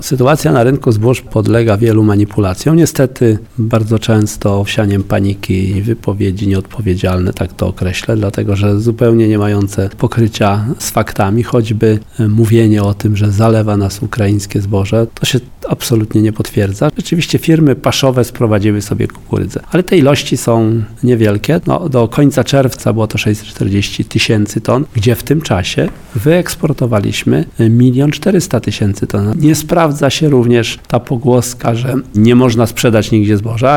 Sytuacja na rynku zbóż podlega wielu manipulacjom. Niestety bardzo często wsianiem paniki i wypowiedzi nieodpowiedzialne, tak to określę, dlatego że zupełnie nie mające pokrycia z faktami, choćby mówienie o tym, że zalewa nas ukraińskie zboże, to się absolutnie nie potwierdza. Rzeczywiście firmy paszowe sprowadziły sobie kukurydzę, ale te ilości są niewielkie. Do końca czerwca było to 640 000 ton, gdzie w tym czasie wyeksportowaliśmy 1 400 000 ton. Nie sprawdza się również ta pogłoska, że nie można sprzedać nigdzie zboża.